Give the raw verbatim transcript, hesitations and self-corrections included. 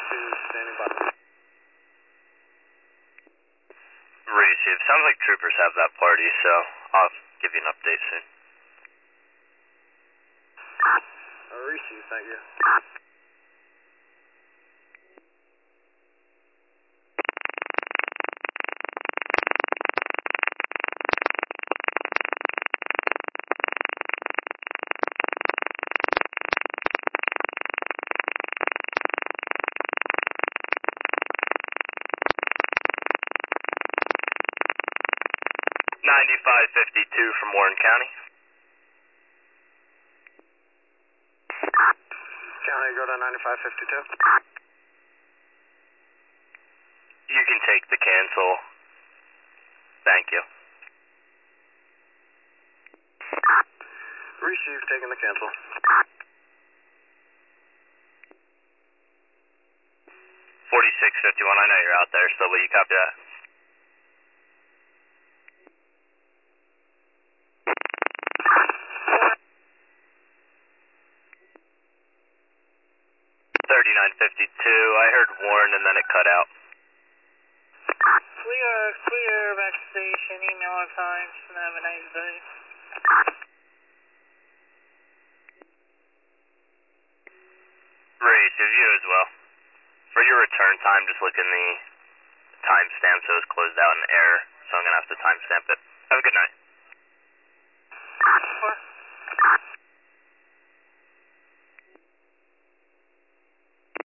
two, standing by. Receive. Sounds like troopers have that party, so I'll give you an update soon. Uh, receive, thank you. ninety-five fifty-two from Warren County. County, go to ninety-five fifty-two. You can take the cancel. Thank you. Receive, taking the cancel. forty-six fifty-one, I know you're out there, so will you copy that? thirty-nine fifty-two, I heard Warren and then it cut out. We are clear back to station, email our times, and have a nice day. Receive, you as well. For your return time, just look in the timestamp, so it's closed out in error, so I'm going to have to timestamp it. Have a good night. Four.